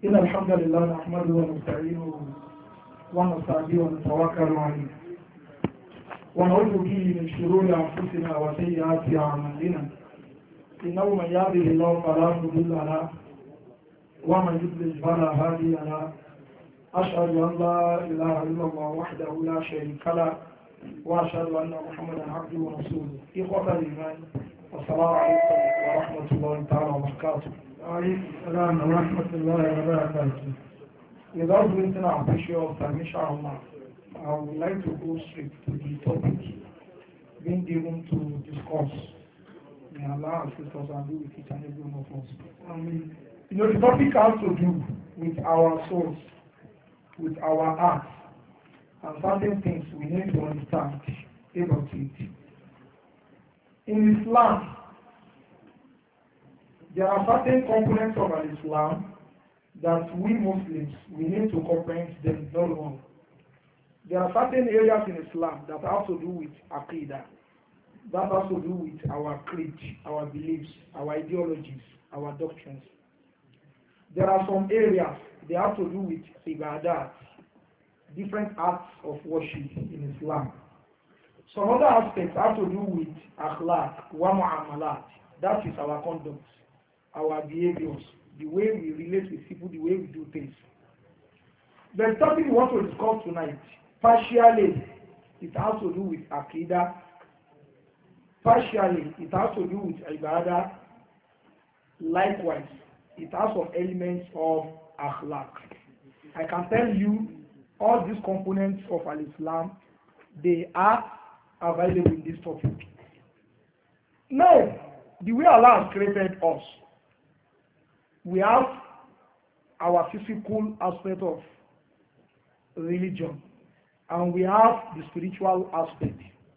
إن الحمد لله نحمده ونستعينه ونستهديه ونتوكل عليه ونعوذ به من شرور أنفسنا وسيئات أعمالنا إنه من يهده الله فلا مضل له ومن يضلل فلا هادي له أشهد أن لا إله إلا الله وحده لا شريك له وأشهد أن محمدا عبده ورسوله إخوة الإيمان السلام عليكم ورحمة الله تعالى وبركاته. وعليكم السلام ورحمة الله وبركاته. Without wasting our precious time, inshallah, I would like to go straight to the topic being given to discuss. May Allah assist us and be with each and every one of us. The topic has to do with our souls, with our hearts, and certain things we need to understand about it. In Islam, there are certain components of Islam that we Muslims, we need to comprehend them very well. There are certain areas in Islam that have to do with Aqidah, that has to do with our creed, our beliefs, our ideologies, our doctrines. There are some areas they have to do with ibadat, different acts of worship in Islam. Some other aspects have to do with akhlaq, wa mu'amalat, that is our conduct, our behaviors, the way we relate with people, the way we do things. The topic we want to discuss tonight, partially it has to do with Aqidah, partially it has to do with Ibadah, likewise it has some elements of Akhlaq. I can tell you all these components of Al-Islam, they are available in this topic. Now, the way Allah has created us, we have our physical aspect of religion and we have the spiritual aspect.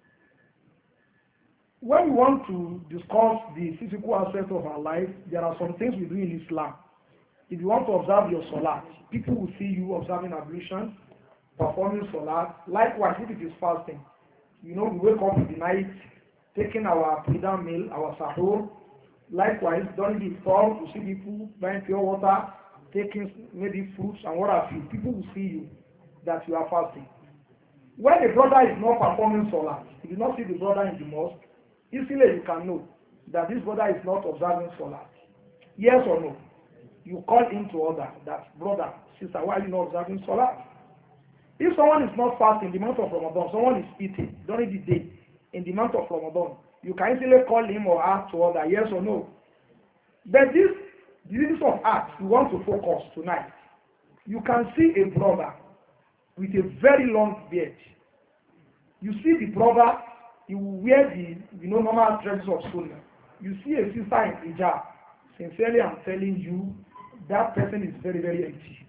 When we want to discuss the physical aspect of our life, there are some things we do in Islam. If you want to observe your salat, people will see you observing ablution, performing salat. Likewise, if it is fasting, we wake up in the night, taking our pre-dawn meal, our sahur. Likewise, during the storm, you see people buying pure water, taking maybe fruits and what have you. People will see you that you are fasting. When the brother is not performing salat, if you not see the brother in the mosque, easily you can know that this brother is not observing salat. Yes or no? You call him to order that brother, sister, why are you not observing salat? If someone is not fasting in the month of Ramadan, someone is eating during the day in the month of Ramadan, you can easily call him or her to order, yes or no. But this of acts we want to focus tonight. You can see a brother with a very long beard. You see the brother, he will wear the normal dresses of sunnah. You see a sister in hijab. Sincerely, I'm telling you, that person is very, very empty.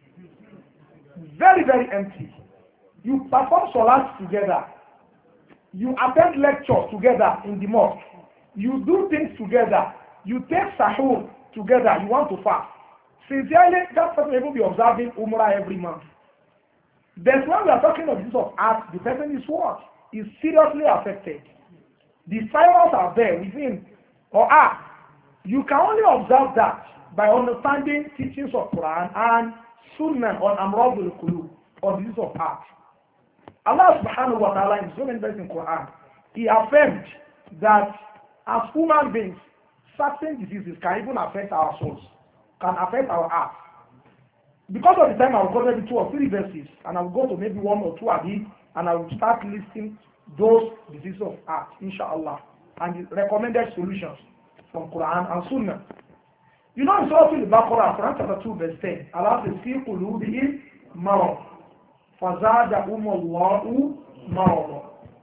Very, very empty. You perform salat together. You attend lectures together in the mosque. You do things together. You take sahur together. You want to fast. Sincerely, that person will be observing Umrah every month. Then when we are talking of this of art, the person is what? Is seriously affected. The fibers are there within or are. You can only observe that by understanding teachings of Quran and Sunnah on Amrabul Qulub, on the use of art. Allah subhanahu wa ta'ala in so many verses in Quran, He affirmed that as human beings, certain diseases can even affect our souls, can affect our hearts. Because of the time, I will go maybe 2 or 3 verses, and I will go to maybe 1 or 2 hadith, and I will start listing those diseases of heart, inshallah, and the recommended solutions from Quran and Sunnah. In Surah Al-Baqarah, Quran chapter 2, verse 10, Allah says, "Fi qulubihim marad, fazadahum Allahu marad."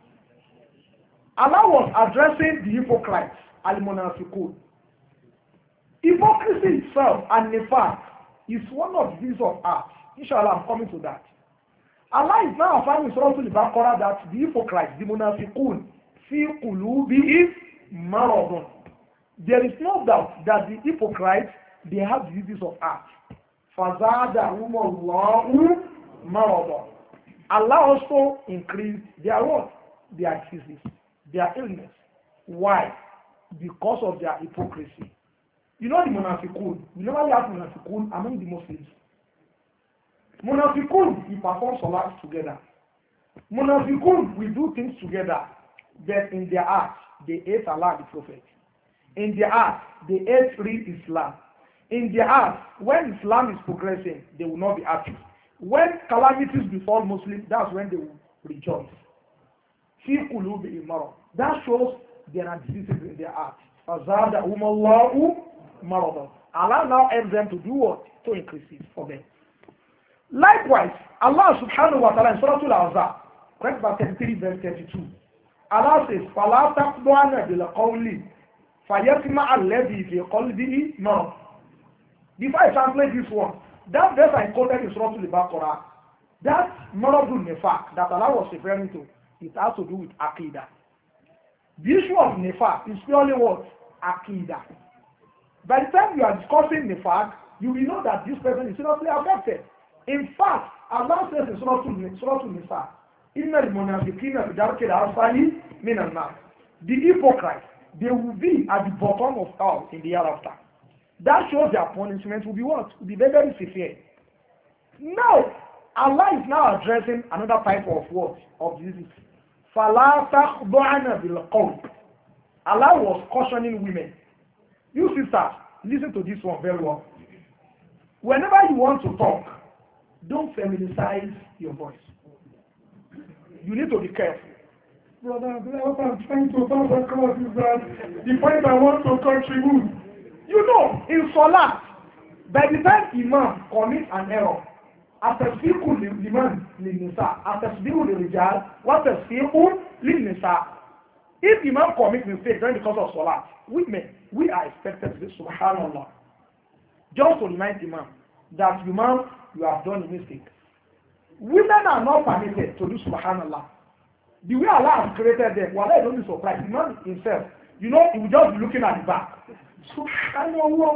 Allah was addressing the hypocrites, al-munafiqun. Hypocrisy itself and nifaq is one of these of art. Inshallah, I'm coming to that. Allah is now affirming in Surah Al-Baqarah that the hypocrites, the munafiqun, fi qulubihim maradun. There is no doubt that the hypocrites, they have diseases of art. Fazadahum Allahu maradun. Allah also increased their what? Their disease, their illness. Why? Because of their hypocrisy. You know the munafiqun. We normally have munafiqun among the Muslims. Munafiqun, we perform salat together. Munafiqun, we do things together, but in their heart, they hate Allah the Prophet. In their heart, they hate real Islam. In their heart, when Islam is progressing, they will not be happy. When calamities befall Muslims, that's when they will rejoice. Fi qulubihim marad. That shows there are diseases in their heart. فَزَادَهُمَ اللَّهُ مَرَضًا. Allah now helps them to do what? To increase it for them. Likewise, Allah subhanahu wa ta'ala in Surah Al-Ahzab, verse 33, verse 32, Allah says, فَلَا تَقْضُعَنَ بِالْقَوْلِ فَيَسْمَعَ الَّذِي فِي قَلْبِهِ مَرَضٌ. Before I translate this one, that verse I quoted in Surah Al-Baqarah, that maradun nifaq that Allah was referring to, it has to do with Aqidah. The issue of nifaq is purely what? Aqidah. By the time you are discussing nifaq, you will know that this person is seriously affected. In fact, Allah says in Surah Al-Nisa, إِنَّ الْمُنَافِقِينَ فِي دَرْكِ الْأَسْفَلِ مِنَ النَّارِ. The hypocrites, they will be at the bottom of hell in the hereafter. That shows their punishment will be what? Will be very, very severe. Now, Allah is now addressing another type of what? Of disease. فَلَا تَخْضَعْنَ بِالْقَوْلِ. Allah was cautioning women. You sisters, listen to this one very well. Whenever you want to talk, don't femininize your voice. You need to be careful. Brother, what I'm trying to talk across is that the point I want to contribute. You know, in Salah, by the time Imam commits an error, أَتَسْبِقُ لِمَنْ لِلنِّسَاءِ أَتَسْبِقُ لِلرِّجَالِ وَتَسْبِقُ لِلنِّسَاءِ. If Imam commits mistake during the course of Salah, women, we are expected to say Subhanallah. Just to remind Imam that Imam, you have done a mistake. Women are not permitted to do Subhanallah. The way Allah has created them, well, I don't be surprised. Imam himself, you know, he will just be looking at the back. Subhanallah.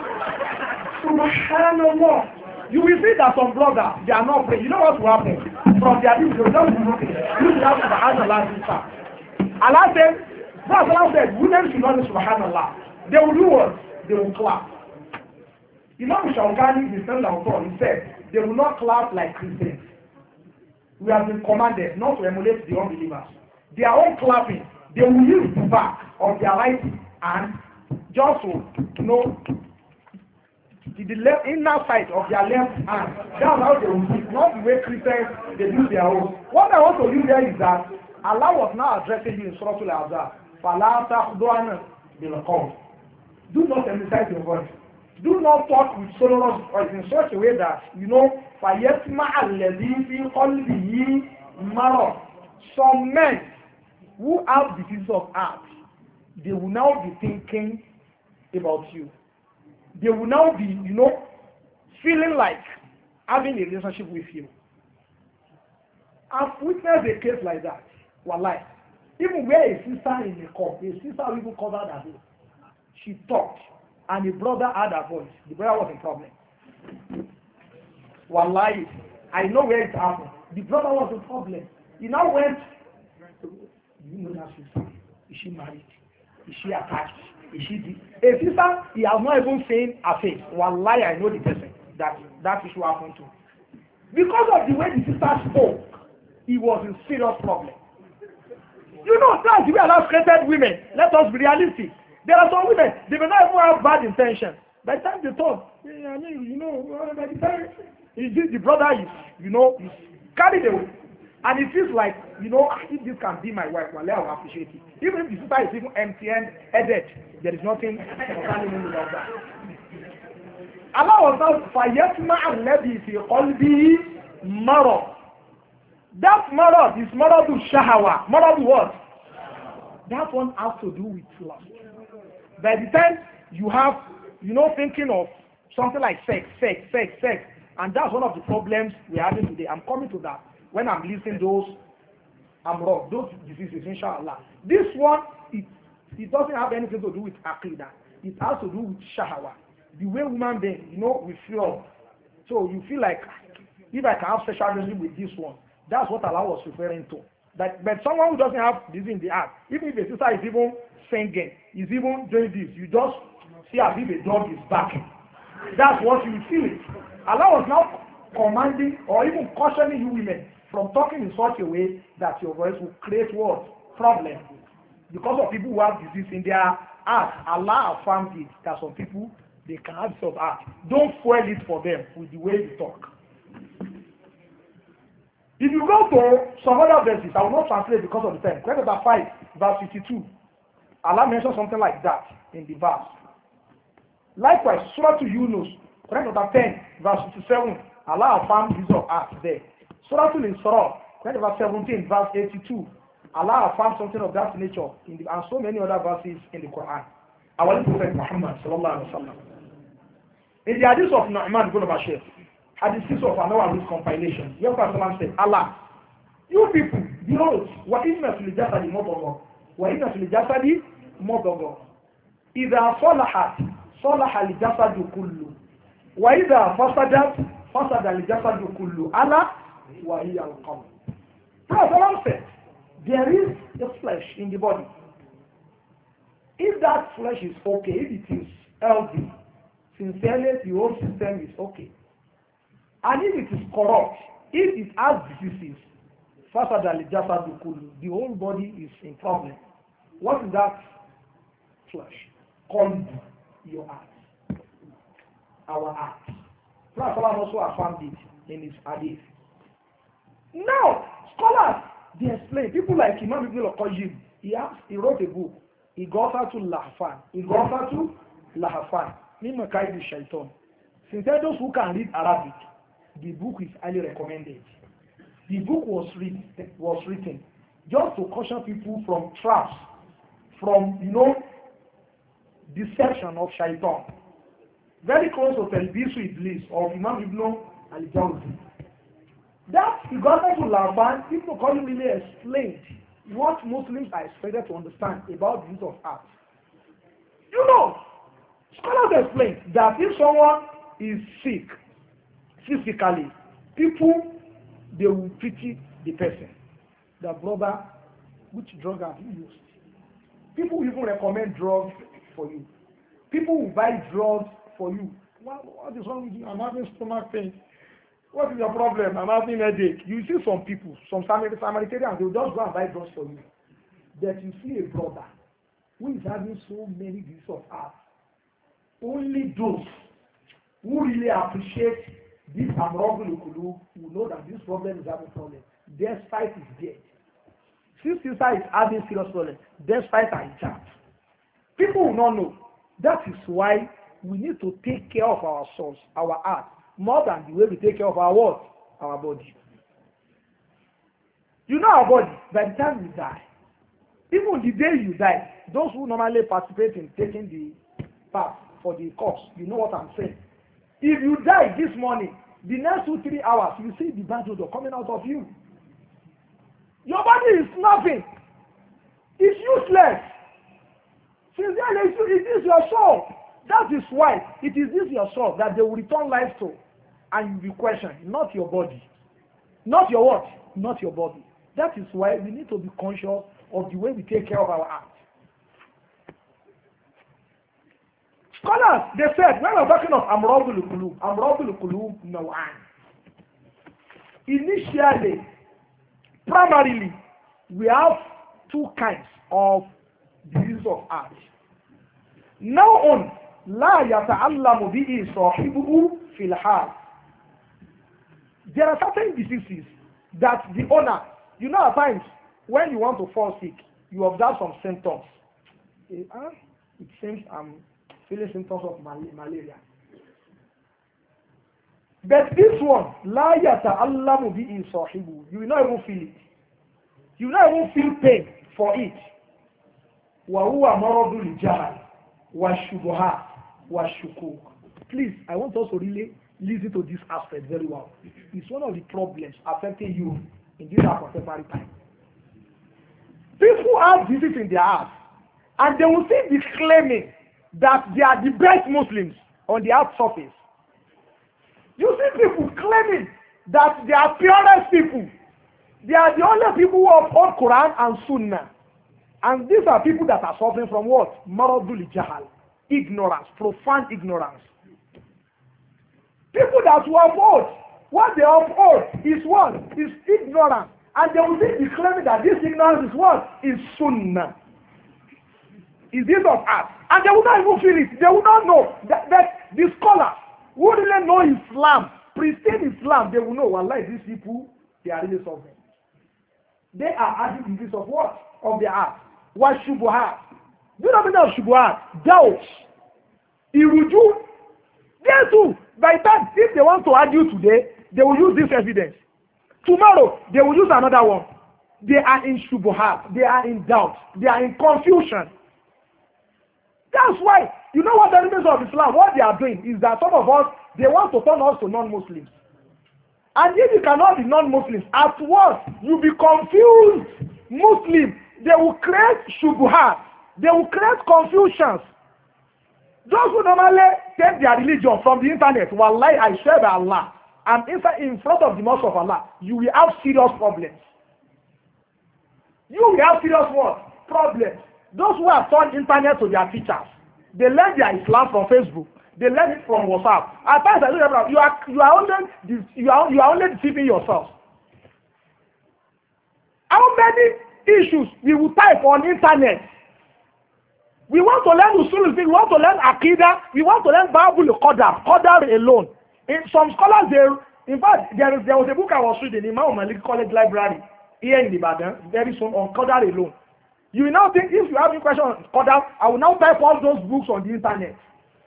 Subhanallah. You will see that some brothers, they are not praying. You know what will happen? From their lips, they will just be looking. You should have Subhanallah this time. Allah said, Allah said, women should not do Subhanallah. They will do what? They will clap. Imam Shawkani, the son of God, he said, they will not clap like Christians. We have been commanded not to emulate the unbelievers. Their own clapping, they will use the back of their right hand just to, the inner side of their left hand. That's how they will do it, not the way Christians, they do their own. What I want to do there is that Allah was now addressing you in Surah Al-Ahzab. فَلَا تَخْضُعَنَ بِالْقَوْلِ. Do not emphasize your voice. Do not talk with sonorous voice in such a way that, فَيَسْمَعَ الَّذِي فِي قَلْبِهِ مَرَضٌ. Some men who have disease of heart, they will now be thinking about you. They will now be, feeling like having a relationship with you. I've witnessed a case like that. Wallahi. Even where a sister in the cup, a sister even covered her head. She talked, and the brother had her voice. The brother was in problem. Wallahi, I know where it happened. The brother was in problem. He now went, do you know that sister? Is she married? Is she attached? Is she the... A sister, he has not even seen her face. Wallahi, I know the person that issue happened to. Because of the way the sister spoke, he was in serious problem. That's the way Allah created women. Let us be realistic. There are some women, they may not even have bad intentions. By the time they talk, by the time the brother is, is carried away. And it feels like, if this can be my wife, well, I will appreciate it. Even if the sister is even empty-headed, there is nothing concerning him about that. Allah was now, فَيَسْمَعَ الَّذِي فِي قَلْبِهِ مَرَضٌ. That marad is maradu shahawa. Maradu what? That one has to do with lust. By the time you have, thinking of something like sex, and that's one of the problems we're having today. I'm coming to that. When I'm listing those diseases, inshallah. This one, it doesn't have anything to do with aqidah. It has to do with shahawa. The way women being, we feel. So you feel like, if I can have sexual relationship with this one, that's what Allah was referring to. But someone who doesn't have this in the heart, even if a sister is even singing, is even doing this, you just see as if a dog is barking. That's what you feel it. Allah was now commanding or even cautioning you women from talking in such a way that your voice will create what? Problem. Because of people who have disease in their heart, Allah affirmed it that some people, they can have this of heart. Don't fuel it for them with the way you talk. If you go to some other verses, I will not translate because of the time. Quran chapter 5, verse 52. Allah mentions something like that in the verse. Likewise, Surah to Yunus, Quran chapter 10, verse 57. Allah affirmed this of heart there. Surah to Isra, Quran chapter 17, verse 82. Allah affirmed something of that nature in the, and so many other verses in the Quran. Our Prophet Muhammad sallallahu alaihi wasallam. In the hadith of Nu'man ibn Bashir, hadith of another hadith compilation, your Prophet said, Allah, you people, behold, wa inna fil jasadi mudghah, wa inna fil jasadi mudghah. Idha salahat, salaha al jasadu kullu, wa idha fasadat, fasada al jasadu kullu. Allah wa hiya al qalb. Prophet said, there is a flesh in the body. If that flesh is okay, if it is healthy, sincerely the whole system is okay. And if it is corrupt, if it has diseases, the whole body is in problem. What is that flesh? Called your heart. Our heart. Prophet also affirmed it in his hadith. Now, scholars, they explain. People like Imam Ibn al-Qayyim, he wrote a book, Ighafatul Lahafan, min Makaid Shaitan. Since those who can read Arabic, the book is highly recommended. The book was written just to caution people from traps, from deception of Shaitan. Very close to Talbisu Iblis of Imam Ibn al-Jawzi. That Ighafatul Lahafan, Ibn al-Qayyim really explained what Muslims are expected to understand about the use of art. Scholars explain that if someone is sick physically, people, they will pity the person. The brother, which drug have you used? People even recommend drugs for you. People will buy drugs for you. What is wrong with you? I'm having stomach pain. What is your problem? I'm having a headache. You see some people, some Samaritans, they will just go and buy drugs for you. That you see a brother who is having so many diseases of heart. Only those who really appreciate this Amrogul Ukulu will know that this problem is having a problem. Despite his death. Since sister is having serious problem, despite her hijab. People will not know. That is why we need to take care of our souls, our heart, more than the way we take care of our what? Our body. Our body, by the time you die, even the day you die, those who normally participate in taking the path for the course, you know what I'm saying. If you die this morning, the next 2-3 hours, you see the bad odor coming out of you. Your body is nothing. It's useless. Sincerely, it is your soul. That is why it is this your soul that they will return life to. And you will be questioned, not your body. Not your what? Not your body. That is why we need to be conscious of the way we take care of our heart. Scholars, they said, when we're talking of Amrogul Qulub Naw'an. Initially, primarily, we have two kinds of disease of heart. Now on, la yata'allamu bihi sahibuhu fil hal. There are certain diseases that the owner, at times, when you want to fall sick, you observe some symptoms. It seems I'm feeling symptoms of malaria. But this one, la yata'allamu bihi sahibuhu, you will not even feel it. You will not even feel pain for it. Wa huwa maradul jahal wa shubuhat wa shukuk. Please, I want us to really listen to this aspect very well. It's one of the problems affecting you in this contemporary time. People have disease in their heart, and they will still be claiming that they are the best Muslims on the outer surface. You see people claiming that they are purest people. They are the only people who uphold Quran and Sunnah. And these are people that are suffering from what? Maradul Jahal. Ignorance, profound ignorance. People that will uphold, what they uphold is what? Is ignorance. And they will be claiming that this ignorance is what? Is sunnah. Is this of us. And they will not even feel it. They will not know that the scholars who really know Islam, pristine Islam, they will know, wallahi, these people, they are really suffering. They are adding disease of what? Of their heart. What shubuhat? Do you know the meaning of shubuhat? Doubts. Iruju. They too, by that, if they want to argue today, they will use this evidence. Tomorrow, they will use another one. They are in shubuhat. They are in doubt. They are in confusion. That's why, you know what the enemies of Islam, what they are doing is that some of us, they want to turn us to non-Muslims. And if you cannot be non-Muslims, at once you be confused Muslim. They will create shubuhat. They will create confusions. Those who normally take their religion from the internet, wallahi, I swear by Allah, and inside in front of the mosque of Allah, you will have serious problems. You will have serious what? Problems. Those who have turned internet to their teachers, they learn their Islam from Facebook. They learn it from WhatsApp. At times I say, you are only deceiving yourself. How many issues we will type on internet? We want to learn usul, we want to learn Aqidah, we want to learn Bible Qadar alone. In some scholars, in fact, there was a book I was reading in Imam Malik College Library here in Ibadan very soon on Qadar alone. You will now think, if you have any question on Qadar, I will now type all those books on the internet.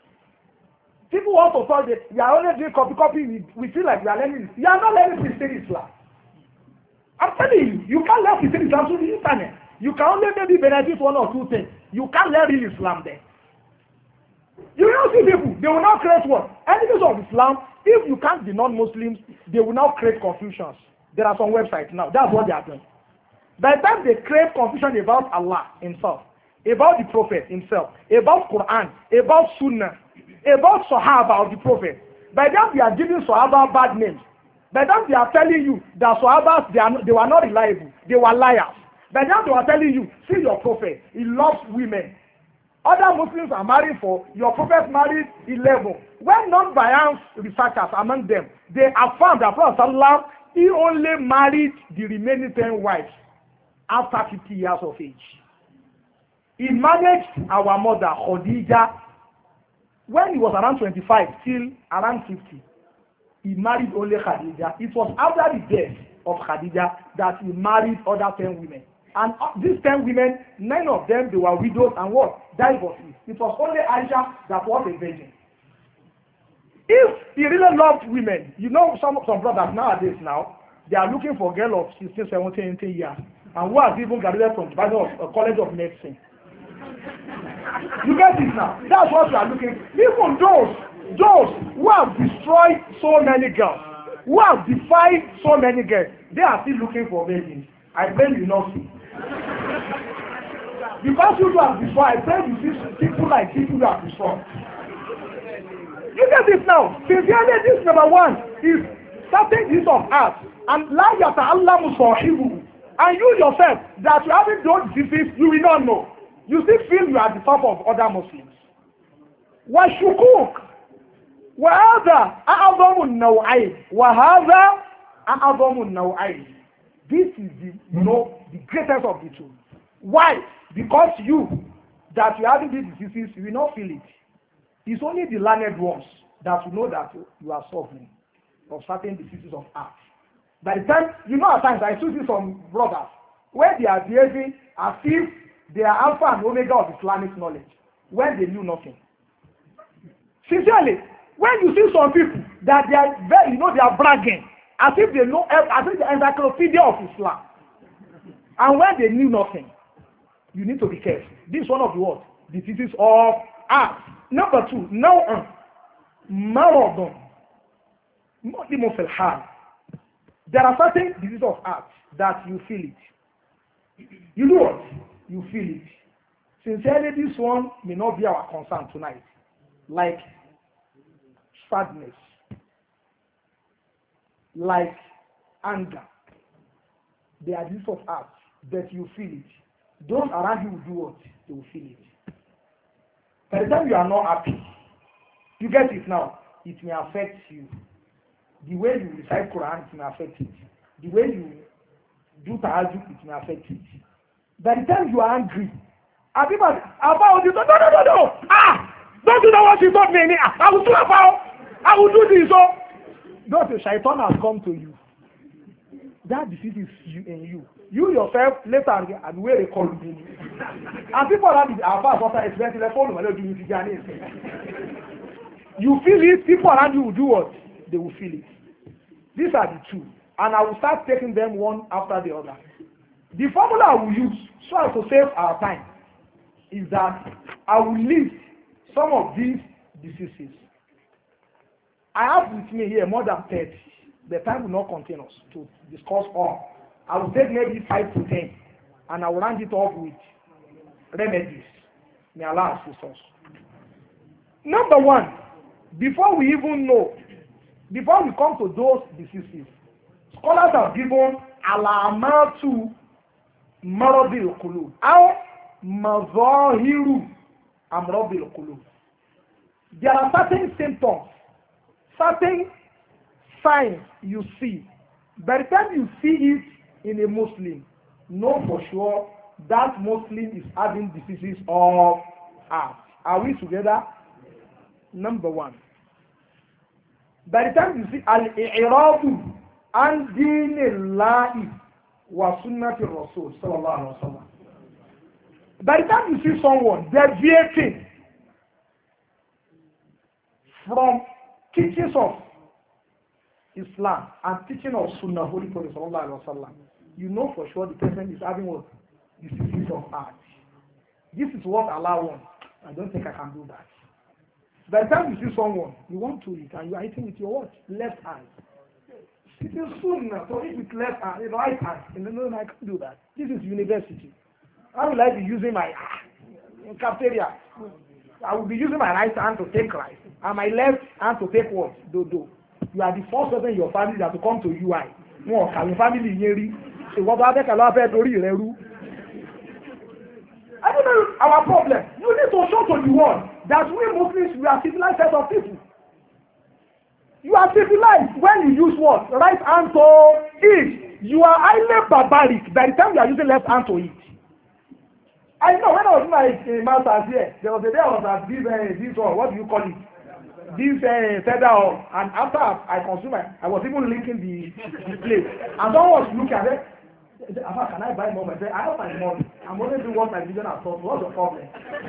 People want to talk that we are only doing copy. We feel like we are learning this. You are not learning Christian Islam. I'm telling you, you can't learn Christian Islam through the internet. You can only maybe benefit one or two things. You can't learn real Islam there. You will not see people. They will not create what? Enemies of Islam. If you can't be non-Muslims, they will now create confusions. There are some websites now. That's what they are doing. By the time they create confusion about Allah himself, about the Prophet himself, about Quran, about Sunnah, about Sahaba of the Prophet, by then they are giving Sahaba bad names. By then they are telling you that Sahabas, they were not reliable. They were liars. By then they are telling you, see your Prophet, he loves women. Other Muslims are married for, your Prophet married 11. When non-biased researchers among them, they affirm that Prophet Sallallahu, he only married the remaining 10 wives after 50 years of age. He managed our mother, Khadija, when he was around 25 till around 50. He married only Khadija. It was after the death of Khadija that he married other 10 women. And these 10 women, 9 of them, they were widows and what? Divorcees. It was only Aisha that was a virgin. If he really loved women, you know some brothers nowadays now, they are looking for a girl of 16, 17, 18 years. And who has even graduated from the College of Medicine. You get this now? That's what we are looking for. Even those who have destroyed so many girls, who have defied so many girls, they are still looking for virgins. I pray you not see. Because you have destroyed, I pray you see people like people who have destroyed. You get this now? Sincerely, this number one is certain use of art. And la yata'allamu sahibu. And you yourself, that you haven't done diseases, you will not know. You still feel you are the top of other Muslims. وَشُكُوك وَهَذَا أَعْظَمُ النَّوْعَيْنِ وَهَذَا أَعْظَمُ النَّوْعَيْنِ. This is the greatest of the two. Why? Because you, that you having these diseases, you will not feel it. It's only the learned ones that will know that you are suffering of certain diseases of heart. By the time, you know, at times I still see some brothers where they are behaving as if they are alpha and omega of Islamic knowledge when they knew nothing. Sincerely, when you see some people that they are very, they are bragging as if they know, as if the encyclopedia of Islam, and when they knew nothing, you need to be careful. This is one of the what? Diseases of heart. Number two, maradon. There are certain diseases of heart that you feel it. You know what? You feel it. Sincerely, this one may not be our concern tonight. Like sadness, like anger. They are diseases of heart that you feel it. Those around you will do what? They will feel it. By the time you are not happy, you get it now, it may affect you. The way you recite Quran, it may affect it. The way you do tahajjud, it may affect it. By the time you are angry, Abba, no. Don't do that what you told me. I will do about. I will do this. So, don't the shaitan has come to you. That disease is you and you. You yourself later and where they call me. And people around the Abba after experiencing the phone, you feel it. People around you will do what? They will feel it. These are the two, and I will start taking them one after the other. The formula I will use so as to save our time is that I will list some of these diseases. I have with me here more than 30. The time will not contain us to discuss all. I will take maybe 5 to 10, and I will round it off with remedies. May Allah assist us. Number one, before we come to those diseases, scholars have given alamatu maradil qulub or mazahiru amradil qulub. There are certain symptoms, certain signs you see. By the time you see it in a Muslim, know for sure that Muslim is having diseases of heart. Are we together? Number one. By the time you see al-i'radu an dinillahi wa sunnati rasul sallallahu alaihi wasallam. By the time you see someone deviating from teachings of Islam and teaching of Sunnah, Holy Prophet sallallahu alaihi wasallam, you know for sure the person is having what? Diseases of heart. This is what Allah wants. I don't think I can do that. By the time you see someone, you want to eat, and you are eating with your what? Left hand. It is Sunnah, so eat with left hand, right hand. And no, I can't do that. This is university. How will I be using my cafeteria? I will be using my right hand to take rice, and my left hand to take what? Dodo. You are the first person in your family that will come to UI. No, your family here. So what about the I don't know our problem. You need to show to the world that we Muslims, we are civilized set of people. You are civilized when you use what? Right hand to eat. You are highly barbaric by the time you are using left hand to eat. I know when I was in my master's here, there was a day I was at this one, what do you call it? This feather, and after I consumed it, I was even linking the plate. And someone was looking at it. Abba, can I buy more? I said, I have my money. I'm only doing what my vision has taught. What's the problem?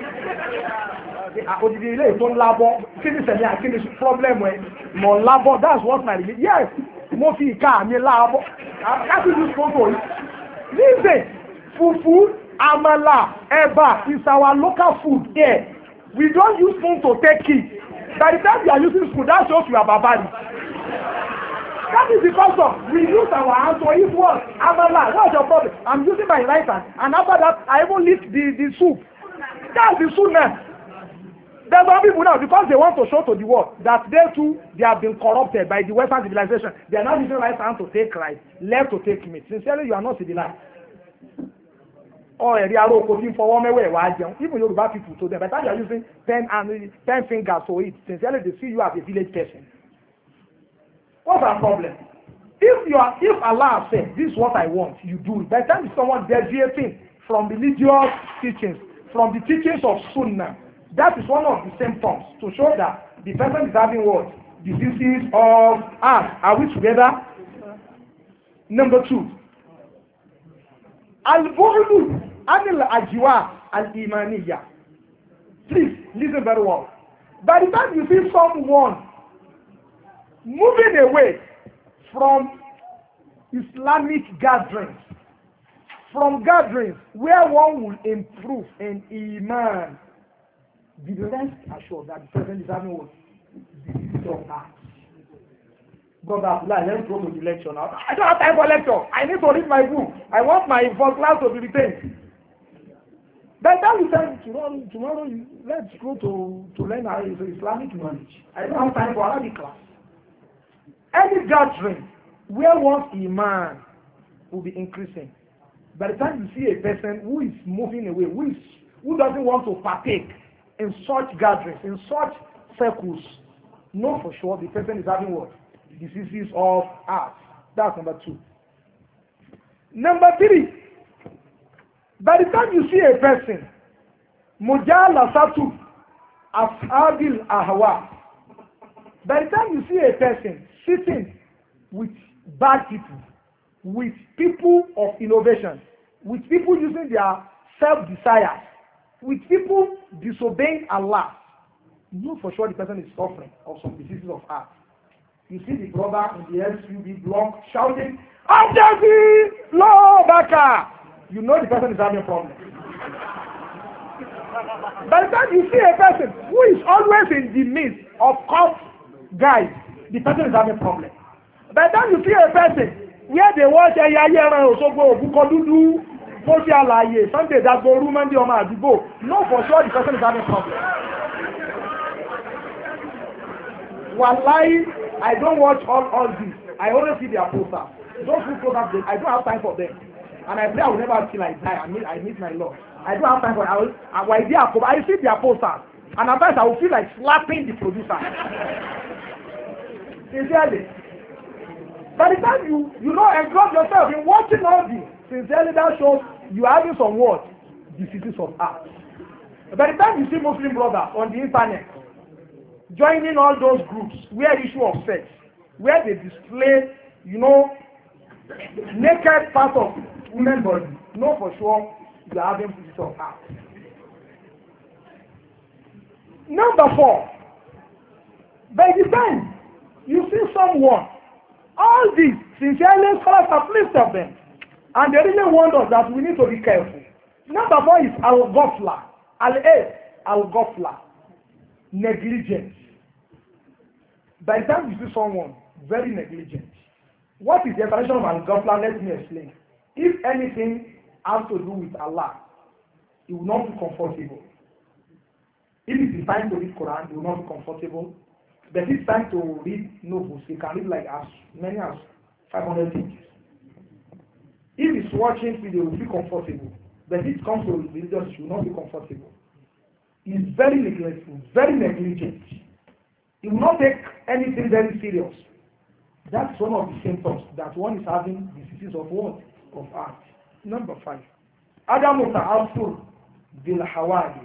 More labor, that's what my religion. Yes, more fika, me labor. I can't use photo. Listen, fufu, amala, eba is our local food here. We don't use spoon to take it. By the time you are using spoon, that shows you are barbaric. That is because of we use our hands to eat what? Amala. What's your problem? I'm using my right hand, and after that, I even lift the soup. That's the soup now. There's some people now, because they want to show to the world that they too, they have been corrupted by the Western civilization. They are not using right hand to take rice, left to take meat. Sincerely, you are not civilized. Oh, even Yoruba people to them, by the time you are using 10 fingers to eat, sincerely they see you as a village person. What's our problem? If Allah said, this is what I want, you do it. By the time someone deviating from religious teachings, from the teachings of Sunnah, that is one of the symptoms to show that the person is having what? Diseases of heart. Are we together? Number 2. Al-Bu'lu anil ajwa al-imaniyya. Please, listen very well. By the time you see someone moving away from Islamic gatherings, from gatherings where one will improve in Iman, be rest assured that the person is having what? Disease of heart. Brother, let's go to the lecture now. I don't have time for lecture. I need to read my book. I want my first class to be retained. By the time you say tomorrow let's go to learn Islamic knowledge. I don't have time for Arabic class. Any gathering where one's Iman will be increasing. By the time you see a person who is moving away, who doesn't want to partake in such gatherings, in such circles, know for sure the person is having what? Diseases of heart. That's number 2. Number 3, by the time you see a person, mujalasatu ashabil ahwa, by the time you see a person sitting with bad people, with people of innovation, with people using their self-desire, with people disobeying Allah, you know for sure the person is suffering of some diseases of heart. You see the brother in the SUV block shouting, Abjazi, Lo Baka. You know the person is having a problem. By the time you see a person who is always in the midst of cough guys, the person is having a problem. By the time you see a person where they watch Eyayeran Osogbo Obuko Dudu, Fosi Alaye, Sunday Dagboru, Monday Oma Adibo, know for sure the person is having a problem. Wallahi, I don't watch all this. I only see their posters. Those who programs, I don't have time for them. And I pray I will never feel like die. I meet my Lord. I don't have time for it. I see their posters. And at times I will feel like slapping the producer. Sincerely. By the time you engross yourself in watching all this, sincerely that shows you are having some what? Diseases of heart. By the time you see Muslim brothers on the internet, joining all those groups where issue of sex, where they display, naked part of women's body, know for sure you are having disease of heart. Number 4, by the time you see someone, all these sincerely scholars have listed them, and they really warned us that we need to be careful. Number 4 is al-ghafla, al-ghafla, negligence. By the time you see someone very negligent, what is the definition of al-ghafla? Let me explain. If anything has to do with Allah, it will not be comfortable. If it is time to read Quran, it will not be comfortable. But if it's time to read novels, you can read like as many as 500 pages. If it's watching video, it will feel comfortable. But if it comes to religious, it will not be comfortable. He's very neglectful, very negligent. He will not take anything very serious. That's one of the symptoms that one is having diseases of what? Of heart. Number 5. Adamu ta'assur bil hawadi.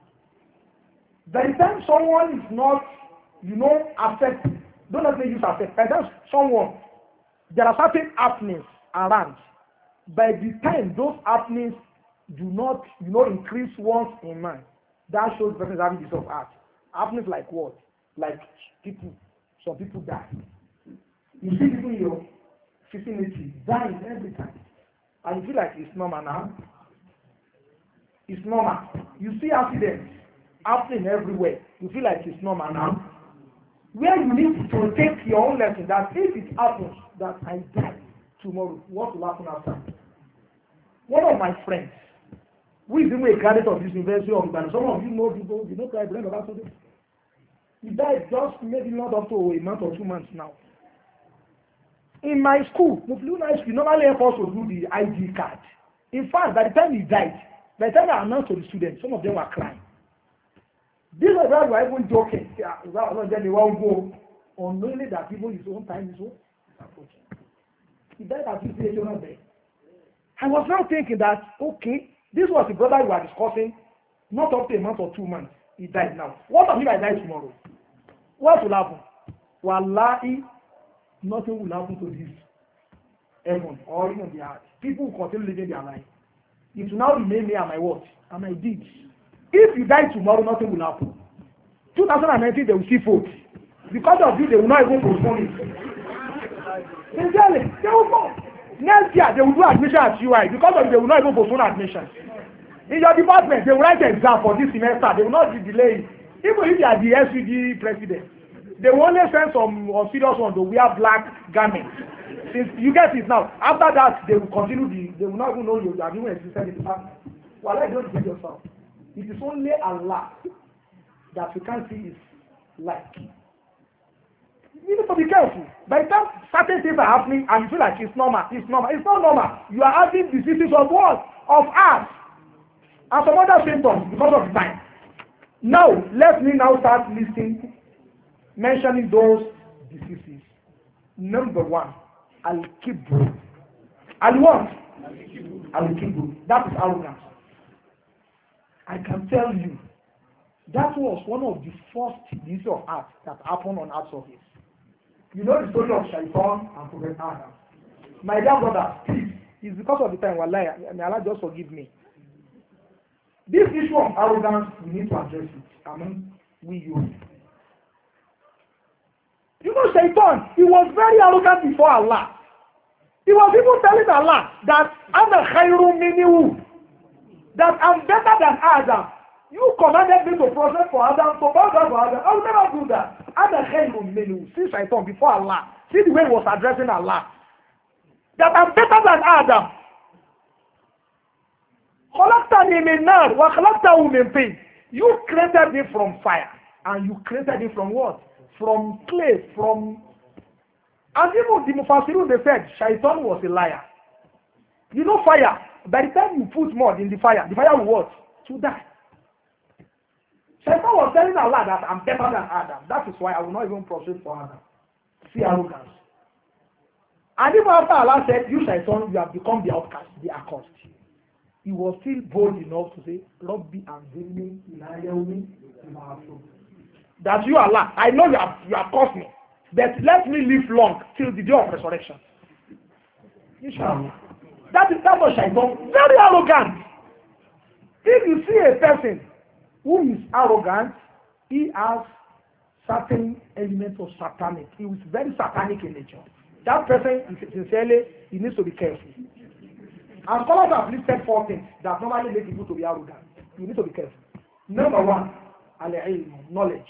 By the time someone is not, affected, don't let me use affect. By the time someone, there are certain happenings around. By the time those happenings do not, increase once in mind, that shows the person is having disease of heart. Happenings like what? Like some people die. You see people in your vicinity dying every time. And you feel like it's normal now. It's normal. You see accidents happening everywhere. You feel like it's normal now. Where you need to take your own lesson that if it happens that I die tomorrow, what will happen after? One of my friends, who is even a graduate of this University of Ibadan, some of you know people, I blame about something. He died just maybe not up to a month or 2 months now. In my school, Mufliuna, we normally help us to do the ID card. In fact, by the time he died, by the time I announced to the students, some of them were crying. These of us were even joking. Then they won't go unknowingly that even his own time is approaching. He died at 6 days on there. I was now thinking that, okay, this was the brother we were discussing, not up to a month or 2 months. He died now. What if I die tomorrow? What will happen? Wallahi, nothing will happen to this heaven or even the earth. People will continue living their life. It will now remain me and my what? And my deeds. If you die tomorrow, nothing will happen. 2019, they will see votes. Because of you, they will not even postpone it. Sincerely, they will go. Next year, they will do admission at UI. Because of you, they will not even postpone admission. In your department, they will write the exam for this semester. They will not be delaying. Even if they are the SUG president, they will only send some serious ones to wear black garments. Since you get it now, after that, they will continue they will not even know you have even existed in the department. Well, don't give yourself. It is only Allah that you can't see his light. You need to be careful. By the time certain things are happening and you feel like it's normal, it's normal. It's not normal. You are having diseases of what? Of heart. And some other symptoms because of time. Now, let me now start listing, mentioning those diseases. Number 1, al-kibru. Al-what? Al-kibru. That is arrogance. I can tell you, that was one of the first diseases of earth that happened on earth's surface. You know the story of Shaitan and Prophet Adam. My dear brother, please, it's because of the time, wallahi, may Allah just forgive me. This issue of arrogance, we need to address it. I mean, we use. You know, Shaitan, he was very arrogant before Allah. He was even telling Allah that I'm a khairu minhu, that I'm better than Adam. You commanded me to process for Adam, to bow down for Adam. I will never do that. I'm a khairu minhu. See Shaitan before Allah. See the way he was addressing Allah. That I'm better than Adam. خلقتني من نار وخلقته من طين. You created me from fire, and you created it from what? From clay, from... And even the Mufassirun, they said Shaitan was a liar. You know fire, by the time you put mud in the fire will what? To die. Shaitan was telling Allah that I'm better than Adam. That is why I will not even prostrate for Adam. See arrogance. And even after Allah said, you Shaitan, you have become the outcast, the accursed. He was still bold enough to say, Rabbi anzilni ila yawmi yub'athun. That you Allah, I know you have caused me, but let me live long till the day of resurrection. Inshallah. That was Shaitan. Very arrogant. If you see a person who is arrogant, he has certain elements of satanic. He is very satanic in nature. That person, sincerely, he needs to be careful. And scholars have listed 4 things that normally make people to be arrogant. You need to be careful. Number 1, al-ilm, knowledge.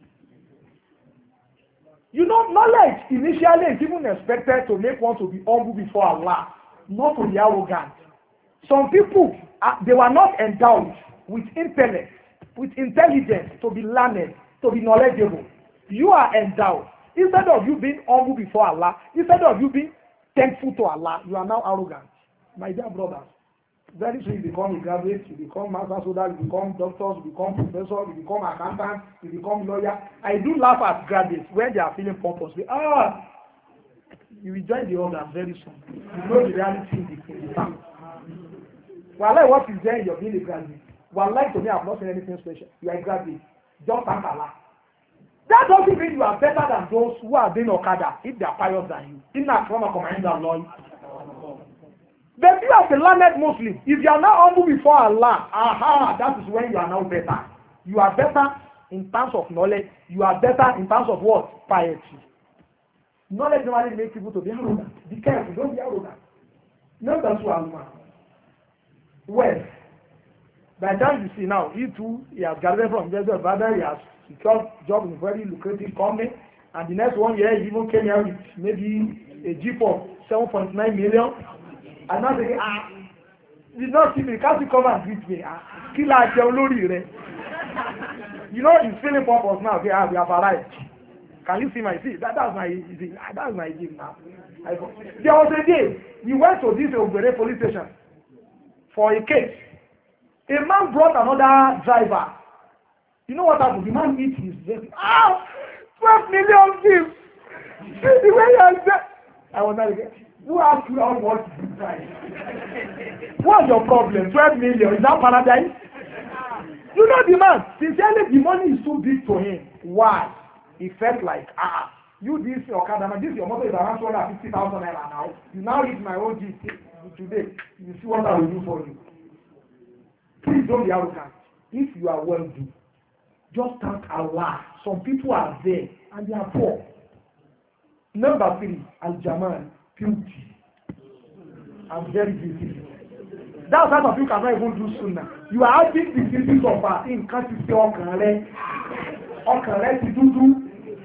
You know, knowledge initially is even expected to make one to be humble before Allah, not to be arrogant. Some people, they were not endowed with intellect, with intelligence to be learned, to be knowledgeable. You are endowed. Instead of you being humble before Allah, instead of you being thankful to Allah, you are now arrogant. My dear brothers, very soon you become a graduate, you become master soldier, you become doctors, you become professor, you become accountant, you become lawyer. I do laugh at graduates when they are feeling pompous. You will join the organ very soon. You know the reality in the town. Wallahi, what is there in your being a graduate? Wallahi, to me, I have not seen anything special. You are a graduate. Just thank Allah. That doesn't mean you are better than those who are doing Okada if they are pious than you. In that form of command and law. But you as a learned Muslim, if you are not humble before Allah, that is when you are now better. You are better in terms of knowledge. You are better in terms of what? Piety. Knowledge normally makes people to be arrogant. Be careful, don't be arrogant. Number 2, Alma. Well, by the time you see now, he has graduated from University of Ibadan, he has secured job in a very lucrative company, and the next 1 year he even came here with maybe a jeep of 7.9 million. And now they did not see me, can't you come and greet me? You know, he's feeling purpose now. Okay, we have arrived. Can you see my seat? That's my jeep now. There was a day, we went to this Ogbere police station for a case. A man brought another driver. You know what happened? The man eats his vehicle. 12 million gifts! See the way you are there. I was not again. Who asked you how much is the price? What's your problem? 12 million. Is that paradise? You know the man. Sincerely, the money is too big to him. Why? He felt like, you this Okada, this your mother is around 250,000 naira now. You now eat my own G today. You see what I will do for you. Please don't be arrogant. If you are wealthy, just thank Allah. Some people are there and they are poor. Number 3, Al-Jamal, beauty. I'm very beautiful. That's how some people cannot even do sunnah. You are having the disease of in can't you see ọkàn rẹ ti dúdú.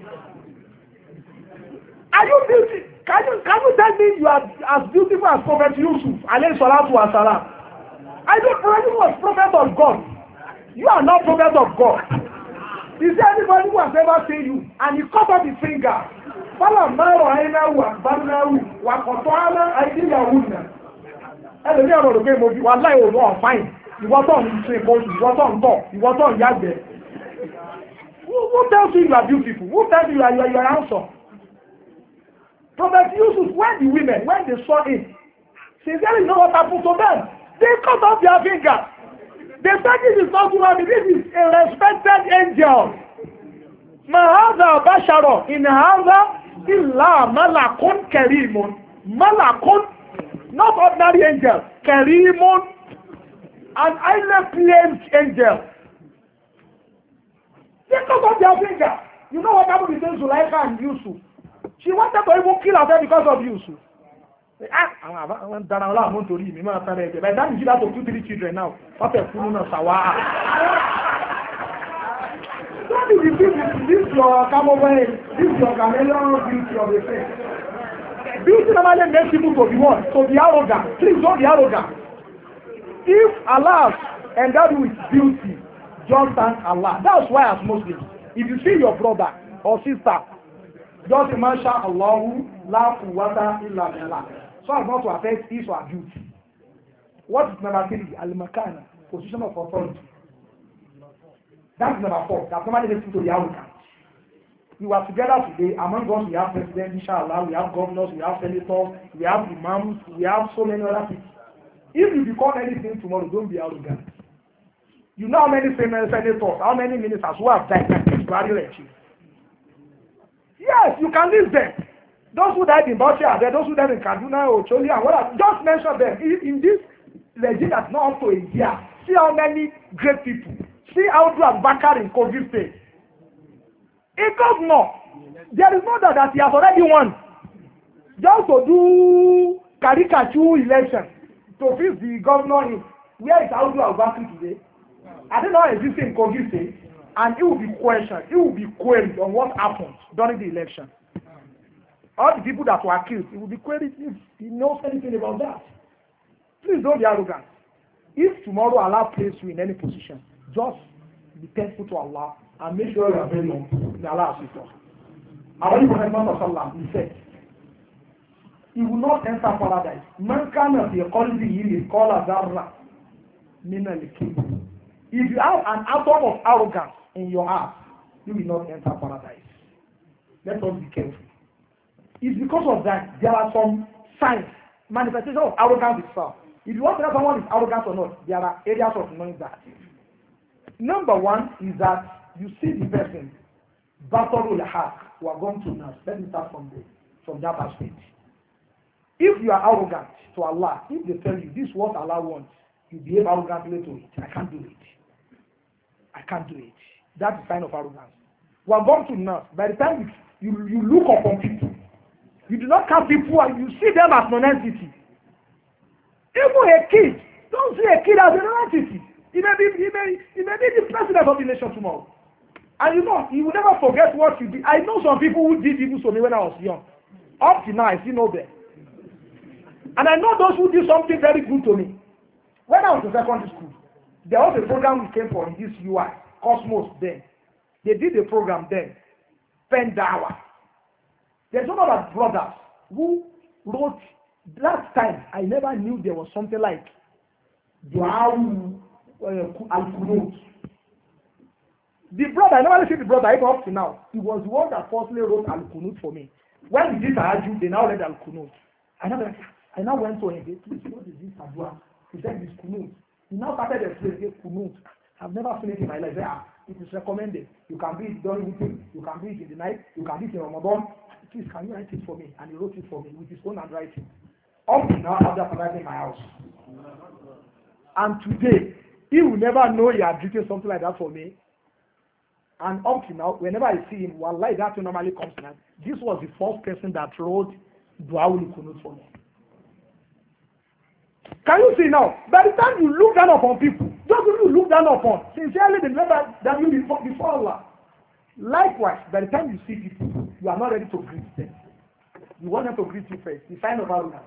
Are you beautiful? Can you tell me you are as beautiful as Prophet Yusuf? Alayhi salatu wa salam. I don't know you was prophet of God. You are not prophet of God. Is there anybody who has ever seen you and he cut off his finger? Fala maro aina wa barnahu wa qatana aydiyahunna. Ẹlòmí ọ̀rọ̀ òkè mo fi wà láì òun ọ̀fáìn. Ìwọ tó ń ṣe ìbò, ìwọ tó ń tọ̀, ìwọ tó ń yàgbẹ́. Who tells you you are beautiful? Who tells you you are handsome? Prophet Yusuf, when the women, when they saw it, sincerely, you know what happened to them? They cut off their fingers. They said this is not human being, this is a respected angel. Mahadha Basharo in Hadha illa Malakun Karimun. Malakun, not ordinary angel, Karimun, an highly placed angel. They cut off their fingers. You know what happened between Zulaikha and Yusuf? She wanted to even kill herself because of Yusuf. By the time you give that to 2-3 children now, what a fool of Sawa. Don't be deceived. This is your camel, this is your chameleon beauty of the face. Beauty normally makes people to be what? To be arrogant. Please don't be arrogant. If Allah endowed you with beauty, just thank Allah. That's why as Muslims, if you see your brother or sister, just masha Allahu la quwwata illa billah. So as not to affect his or her beauty. What is number 3? Al-makana, position of authority. That's number 4. That's normally related to the arrogant. We were together today. Among us, we have presidents, inshallah, we have governors, we have senators, we have imams, we have so many other people. If you become anything tomorrow, don't be arrogant. You know how many senators, how many ministers who have died like this, yes, you can list them. Those who died in Bosnia, those who died in Kaduna or Choli, and whatever, just mention them. In this legend that's not up to a year, see how many great people. See how to have Bakar in COVID state. It goes no. There is no doubt that he has already won. Just to do caricature election to fix the governor in where is Audu Abubakar today? I don't know existing in COVID state. And it will be questioned, it will be queried on what happened during the election. All the people that were killed, it will be queried if he knows anything about that. Please don't be arrogant. If tomorrow Allah places you in any position, just be thankful to Allah and make sure you are very humble. May Allah assist us. Our Prophet he said, he will not enter paradise. Man kana fi qalbihi qala dharra min al-kibr. If you have an atom of arrogance in your heart, you will not enter paradise. Let us be careful. It's because of that there are some signs, manifestations of arrogance itself. If you want to know someone is arrogant or not, there are areas of knowing that. Number 1 is that you see the person, Batarul Haq, who are going to nurse. Let me start from that aspect. If you are arrogant to Allah, if they tell you this is what Allah wants, you behave arrogantly to it. I can't do it. I can't do it. That's a sign of arrogance. We are going to nurse. By the time you look upon people, you do not count people and you see them as non-entity. Even a kid, don't see a kid as a non-entity. He may be the president of the nation tomorrow. And you know, he will never forget what you did. I know some people who did evil to me when I was young. Up to now, I still know them. And I know those who did something very good to me. When I was in secondary school, there was a program we came for in this UI, Cosmos then. They did a program then, Pendawa. There's one of our brothers who wrote, last time, I never knew there was something like Dua Al-Qunut. The brother, I never see the brother, even up to now. He was the one that firstly wrote Al-Qunut for me. When we did Tahajjud, they now read Al-Qunut. I now went to him, please, what is this Adua? He said, this Qunut. He now started explaining Qunut. I've never seen it in my life. It is recommended. You can be it during the day, you can be it in the night, you can be it in Ramadan. Please, can you write it for me? And he wrote it for me with his own handwriting. Up to now, after arriving my house. And today, he will never know he had written something like that for me. And up to now, whenever I see him, wallahi, that normally comes to mind. This was the first person that wrote Dua Al-Qunut for me. Can you see now? By the time you look down upon people, just you look down upon, sincerely remember that you before Allah. Likewise, by the time you see people, you are not ready to greet them. You want them to greet you first. The sign of arrogance.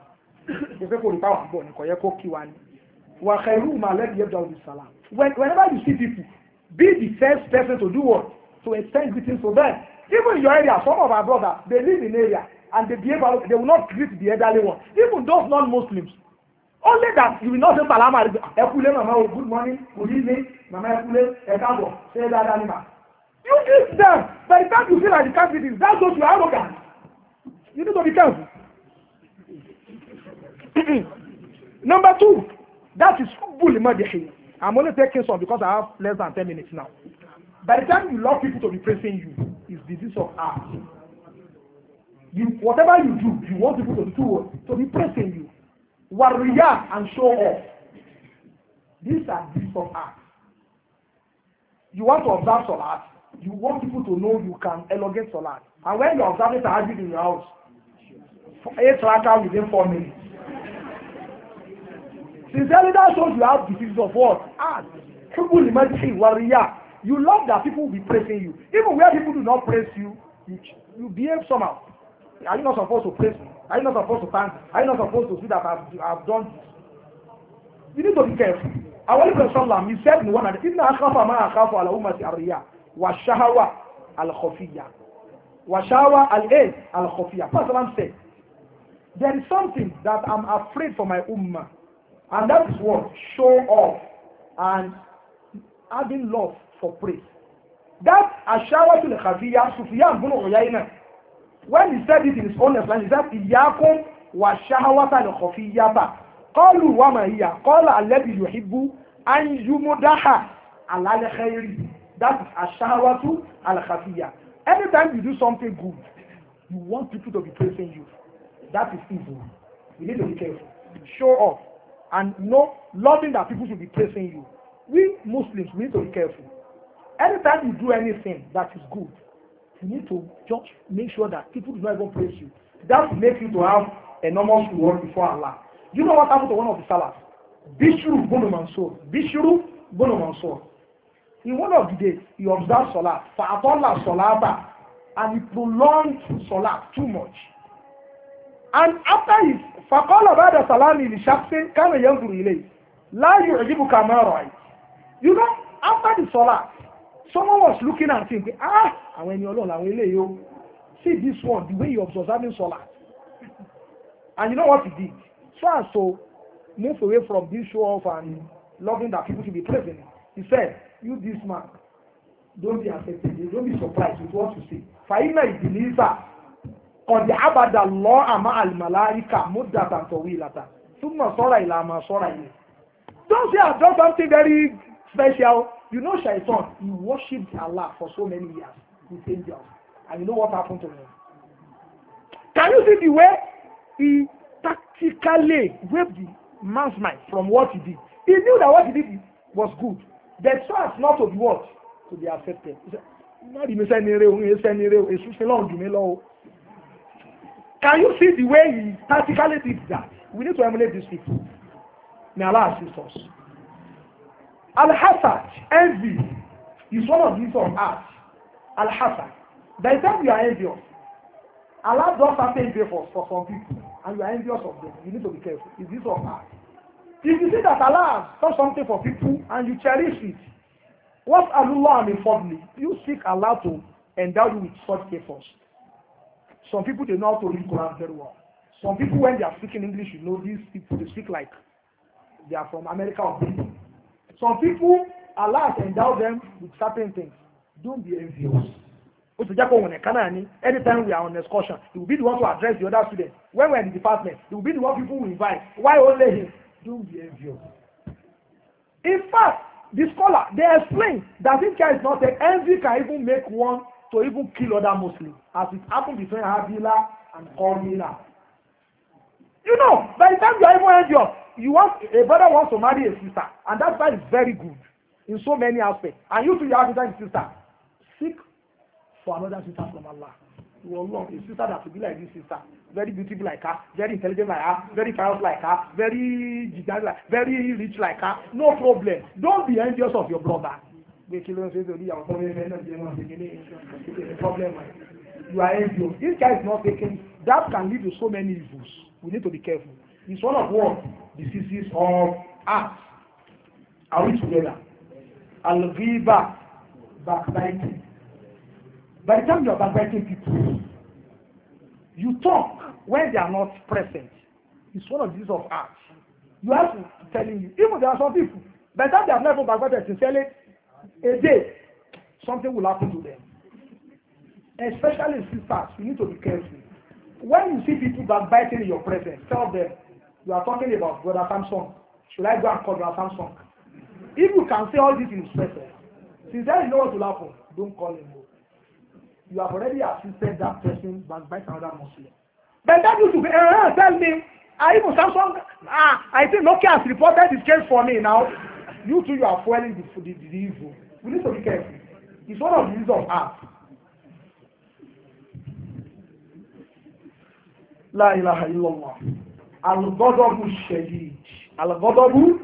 Whenever you see people, be the first person to do what? To extend greetings to them. Even in your area, some of our brothers, they live in area and they behave, they will not greet the elderly one. Even those non-Muslims. Only that you will not say salama. Ekule mama, good morning, good evening, mama ekule, ekabo, say that anima. You teach them. By the time you feel like you can't do this, that's what you are arrogant. You need to be careful. Number 2, that is bully madihi. I'm only taking some because I have less than 10 minutes now. By the time you love people to be praising you, it's disease of heart. Whatever you do, you want people to do what? To be praising you. Warrior and show off. These are disease of heart. You want to observe Salat. You want people to know you can elongate Salat. And when you're observing Tahajjud in your house, 8 rakah within 4 minutes. Sincerely, that shows you have disease of what? Heart. You love that people will be praising you. Even where people do not praise you, you behave somehow. Are you not supposed to praise me? Are you not supposed to thank me? Are you not supposed to see that I've done this? You need to be careful. Our Prophet, he said in one of the Inna akhafa ma akhafu ala ummati ar-riya wa shahawa al-khafiyya. Wa shahawa al-khafiyya. Prophet said, there is something that I'm afraid for my ummah, and that is what? Show off and having love for praise. That ashawa to the khafiyya, Sufyan bin Uyayna, when he said it in his own explanation, he said, Iyyakum wa shahawata al-khafiyyata. قالوا وما هي قال الذي يحب أن يمدح على الخير. That is الشهوة الخفية. Anytime you do something good, you want people to be praising you. That is evil. You need to be careful. Show off and loving that people should be praising you. We Muslims, we need to be careful. Anytime you do anything that is good, you need to just make sure that people do not even praise you. That will make you to have enormous reward before Allah. You know what happened to one of the Salafs? Bishru bin Mansur. Bishru bin Mansur. In one of the days, he observed Salat. Fa'atalla Salata. And he prolonged Salat too much. And after his فَقَالَ بَعْدَ سَلَامِ لِشَخْصٍ كَانَ يَنْظُرُ إِلَيْهِ لَا يُعْجِبُكَ مَا رَأَيْتَ. You know, after the Salat, someone was looking at him. And when you're alone, see this one, the way you're observing Salat. And you know what he did? So move away from this show off and loving that people should be praising. He said, you this man, don't be affected, don't be surprised with what you see. فَإِنَّ إِبْلِيسَ قَدْ عَبَدَ اللَّهَ مَعَ الْمَلَائِكَةِ مُدَّةً طَوِيلَةً ثُمَّ صَارَ إِلَى مَا صَارَ إِلَيْهِ. Don't say I've done something very special. You know Shaitan, he worshipped Allah for so many years with angels. And you know what happened to him? Can you see the way he tactically waved the man's mind from what he did? He knew that what he did was good. But so as not to be what? To be accepted. He said, can you see the way he tactically did that? We need to emulate these people. May Allah assist us. Al-Hasad, envy, is one of these of art. Al-Hasad. By the time you are envious, Allah does something for some people, and you are envious of them. You need to be careful. It's this of art. If you see that Allah has done something for people and you cherish it, what Allah mean fondly? You seek Allah to endow you with such efforts. Some people, they know how to read Quran very well. Some people, when they are speaking English, you know these people, they speak like they are from America or Britain. Some people, Allah has endowed them with certain things. Don't be envious. Anytime we are on excursion, he will be the one to address the other students. When we are in the department, he will be the one people will invite. Why only him? Don't be envious. In fact, the scholar, they explain that this guy is not a envy can even make one to even kill other Muslims, as it happened between Habila and Qadila. You know, by the time you are even envious, a brother wants to marry a sister, and that side is very good in so many aspects. And you too, you have a sister. Seek for another sister from Allah. You will love a sister that will be like this sister, very beautiful like her, very intelligent like her, very pious like her, very very rich like her. No problem. Don't be envious of your brother. Problem. You are envious. This guy is not taking. That can lead to so many evils. We need to be careful. It's one of what diseases of heart. Are we together? Al-Ghiba, backbiting. By the time you are backbiting people, you talk when they are not present. It's one of these of heart. You have to telling you, even there are some people, by the time they have never backbited sincerely, a day, something will happen to them. Especially sisters, you need to be careful. When you see people backbiting in your presence, tell them, you are talking about Brother Samson. Should I go and call Brother Samson? If you can say all this in his presence, since then you know what will happen, don't call him. You have already assisted that person backbiting another Muslim. But that used to be, tell me, even Samson, I think Nokia has reported this case for me now. You too, you are foiling the evil. We need to be careful. It's one of the reasons of art. La ilaha illallah. Al-Ghadabu Shadid. Al-Ghadabu.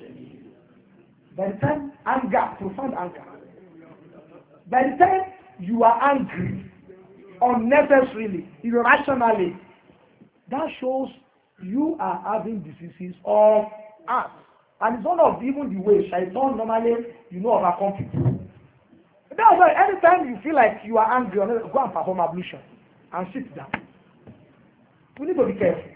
By the time anger, profound anger. By the time you are angry, unnecessarily, irrationally, that shows you are having diseases of heart. And it's one of even the way Shaitan normally, overcome people. That's why anytime you feel like you are angry, go and perform ablution and sit down. We need to be careful.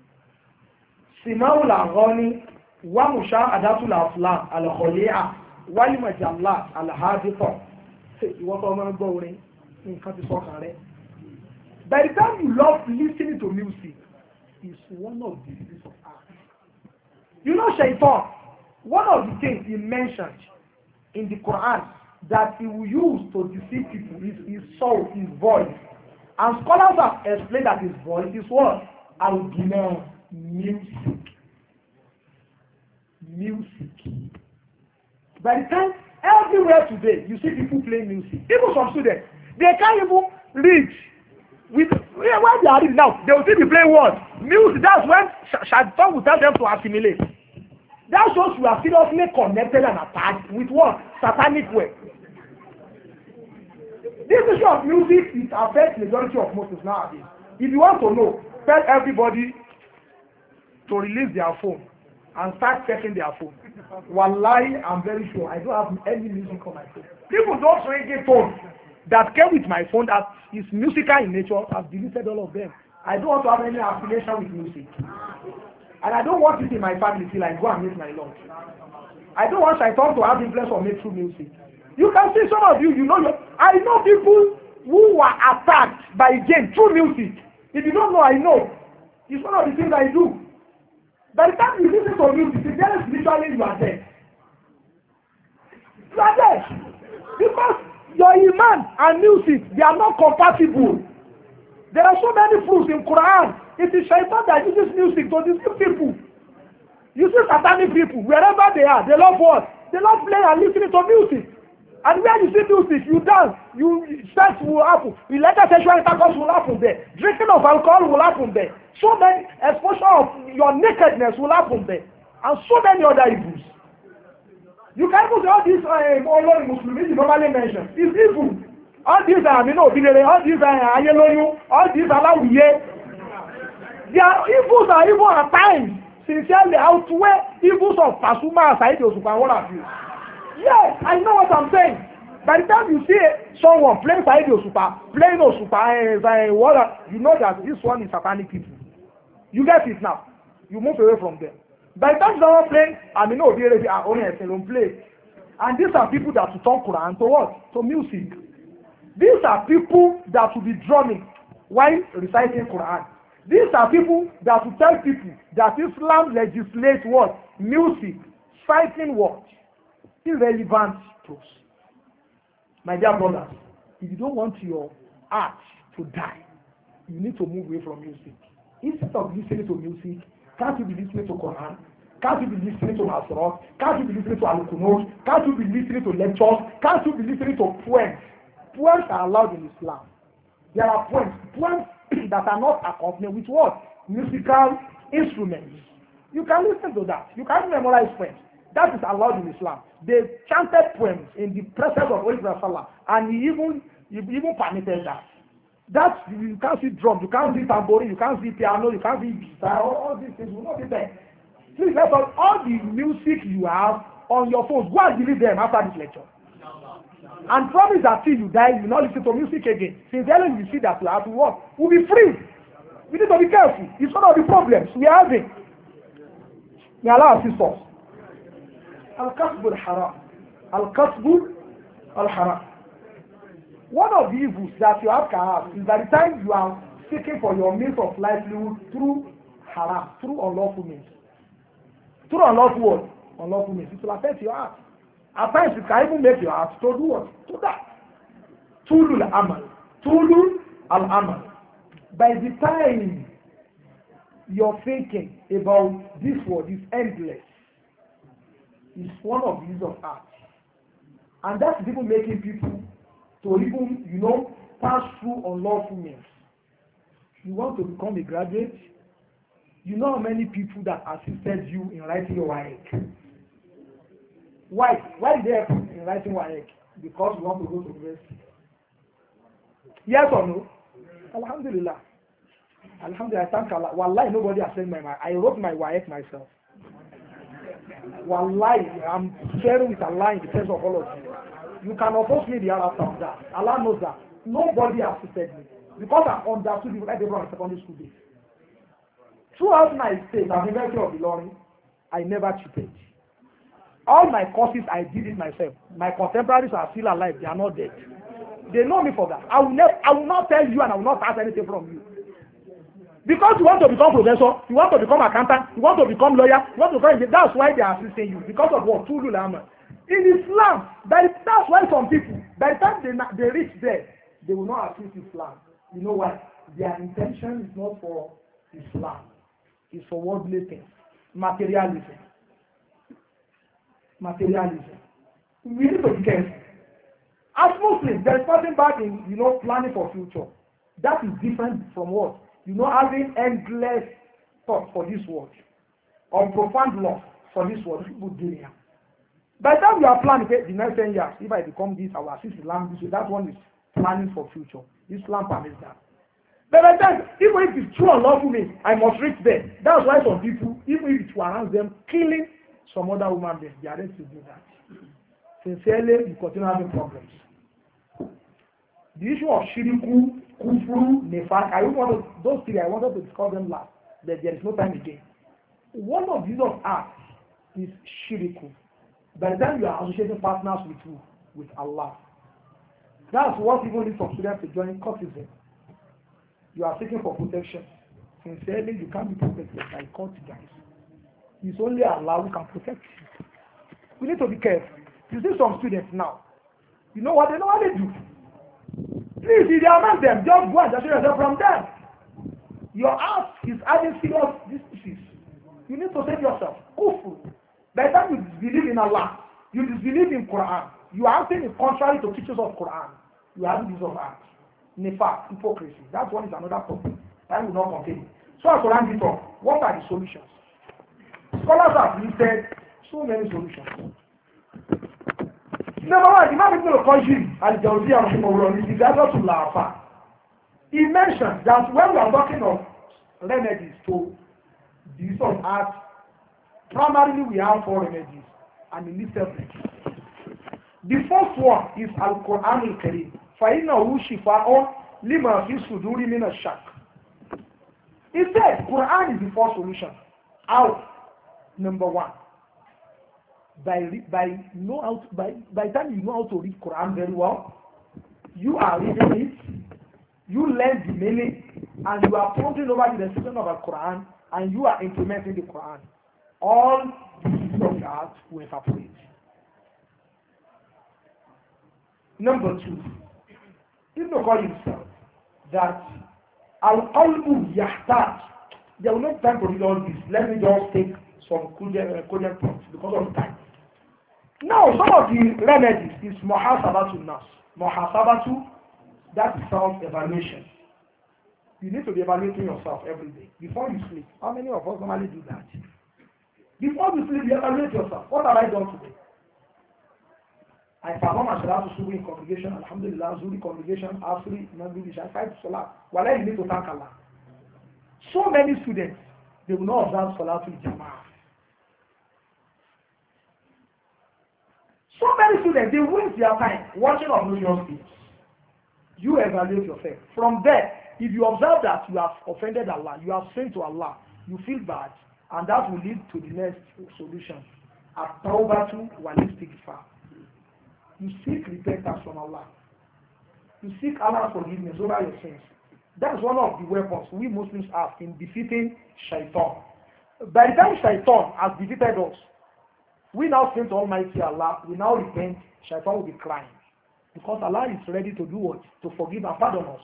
Simau al-Ghani wa mushahadatul aflam al-khali'a wal majallat al-haditha. Ìwọ tó máa ń gbọ́ orin nǹkan ti sọ̀kan rẹ̀. By the time you love listening to music, it's one of the diseases of art. Shaitan, one of the things he mentioned in the Quran that he will use to deceive people is his soul, his voice. And scholars have explained that his voice is what? Al-Ghina, music. Music. By the time, everywhere today, you see people playing music. Even some students, they can't even read. When they are reading now, they will still be playing what? Music. That's when Shaitan will tell them to assimilate. That shows you are seriously connected and attached with what? Satanic way. This issue of music, it affects the majority of Muslims nowadays. If you want to know, tell everybody to release their phone and start checking their phone. Wallahi, I'm very sure I don't have any music on my phone. People don't reggaeton that came with my phone that is musical in nature. I've deleted all of them. I don't want to have any affiliation with music. And I don't want it in my family till I go and meet my Lord. I don't want Shaitan to have influence on me through music. You can see some of you, I know people who were attacked by jinn through music. If you don't know, I know. It's one of the things I do. By the time you listen to music, there is literally you are dead. You are dead. Because your iman and music, they are not compatible. There are so many proofs in Quran. It is Shaitan that uses music to deceive people. You see satanic people, wherever they are, they love what? They love playing and listening to music. And where you see music, you dance, sex will happen, illegal sexual intercourse will happen there, drinking of alcohol will happen there, so many exposure of your nakedness will happen there, and so many other evils. You can even say all these Muslims normally mentioned. It's evil. All these are all these are Ayeloyu, all these are Lawiye. Their evils are even at times sincerely outweigh evils of Pasuma, Saidi Osupa, and what have you. Yes, I know what I'm saying. By the time you see someone playing Saidi Osupa, playing Osupa, you know that this one is satanic people. You get it now. You move away from them. By the time someone playing, don't play. And these are people that will turn Quran to what? To music. These are people that will be drumming while reciting Quran. These are people that will tell people that Islam legislates what? Music, citing what? Irrelevant proofs. My dear brothers, if you don't want your art to die, you need to move away from music. Instead of listening to music, can't you be listening to Quran? Can't you be listening to Masrot? Can't you be listening to Al-Qunut? Can't you be listening to lectures? Can't you be listening to poems? Poems are allowed in Islam. There are poems that are not accompanied with what? Musical instruments. You can listen to that. You can memorize poems. That is allowed in Islam. They chanted poems in the presence of Holy Prophet, and he even permitted that. That you can't see drum, you can't see tambourine, you can't see piano, you can't see guitar, all these things will not be there. Please let us, all the music you have on your phone, go and delete them after this lecture. And promise that till you die, you will not listen to music again. Since then you see that you have to work, we'll be free. We need to be careful. It's one of the problems we are having. May Allah assist us. Al-Kasbu al-Haram. Al-Kasbu al-Haram. One of the evils that your heart can have is by the time you are seeking for your means of livelihood through haram, through unlawful means. Through unlawful what? Unlawful means. It will affect your heart. At times it can even make your heart to do what? To that. Tulu al-amal. Tulu al-amal. By the time you're thinking about this word is endless, it's one of the use of art. And that's even making people to even, pass through unlawful means. You want to become a graduate? You know how many people that assisted you in writing your WAEC? Why? Why did they help you in writing WAEC? Because you want to go to university. Yes or no? Alhamdulillah. Alhamdulillah, thank Allah. Wallahi, nobody has sent my mind. I wrote my WAEC myself. Wallahi, I'm sharing with Allah in the presence of all of you. You can oppose me the hour after that. Allah knows that. Nobody assisted me. Because I understood it like they brought secondary school days. Throughout my state, at the University of Ilorin, I never cheated. All my courses, I did it myself. My contemporaries are still alive. They are not dead. They know me for that. I will not tell you and I will not ask anything from you. Because you want to become professor, you want to become accountant, you want to become lawyer, you want to become, that's why they are assisting you. Because of what? Tulul Amal. In Islam, that's why some people, by the time they reach there, they will not assist Islam. You know why? Their intention is not for Islam. It's for worldly things. Materialism. Materialism. We need to be careful. As Muslims, there is nothing bad in, planning for future. That is different from what? Having endless thought for this world. Or profound love for this world. People do here. By the time you are planning, the next 10 years, if I become this, I will assist Islam this way. That one is planning for future. Islam permits that. But by the time, even if it's true and lawful means, I must reach there. That's why some people, even if it warrants them killing some other woman beings, they are ready to do that. Sincerely, you continue having problems. The issue of shiriku, kufru, nefak, those three, I wanted to discuss them last, but there is no time again. One of these of acts is shiriku. By the time you are associating partners with who? With Allah. That's what even leads some students to join cultism. You are seeking for protection. Sincerely, you can't be protected by cult guys. It's only Allah who can protect you. We need to be careful. You see some students now. You know what they do? Please, if you are among them, just go and detach yourself from them. Your heart is having serious diseases. You need to save yourself. Kufr. By the time you disbelieve in Allah, you disbelieve in Quran, you are acting contrary to teachings of Quran. You have this of heart. Nefak, hypocrisy. That one is another problem. That will not contain. So as Quran it up, what are the solutions? Scholars have listed so many solutions. Number one, Imam Ibn al-Qayyim al-Jawziyya rahimahullah is the to Lafa. He mentioned that when we are talking of remedies to the use of art, primarily we have 4 remedies, and he listed them. The first one is Al-Quran al-Karim. فَإِنَّهُ شِفَاءٌ لِمَا فِي الصُّدُورِ مِنَ الشَّكِّ. He said Quran is the first solution. How? Number one, by the time you know how to read Quran very well, you are reading it, you learn the meaning, and you are pondering over the recitation of the Quran, and you are implementing the Quran. All the issues of the heart will evaporate. Number two, Ibn Qayyim himself that al-qalbu yahtaj. There will not time to read all this. Let me just take some cogent points because of time. Now, some of the remedies is muhasabatu nas. Muhasabatu, that is self-evaluation. You need to be evaluating yourself every day before you sleep. How many of us normally do that? Before you sleep, you evaluate yourself. What have I done today? I perform a salat to in congregation, alhamdulillah, Zuri congregation, Asri, Maghrib, Isha, 5 salat. Well, you need to thank Allah. So many students, they will not observe Salatul Jama'ah. So many students, they waste their time watching obnoxious things. You evaluate yourself. From there, if you observe that you have offended Allah, you have sinned to Allah, you feel bad, and that will lead to the next solution. At-tawbatu wal-istighfar. You seek repentance from Allah. You seek Allah's forgiveness over your sins. That's one of the weapons we Muslims have in defeating shaitan. By the time shaitan has defeated us, we now say to Almighty Allah, we now repent, shaitan will be crying. Because Allah is ready to do what? To forgive and pardon us.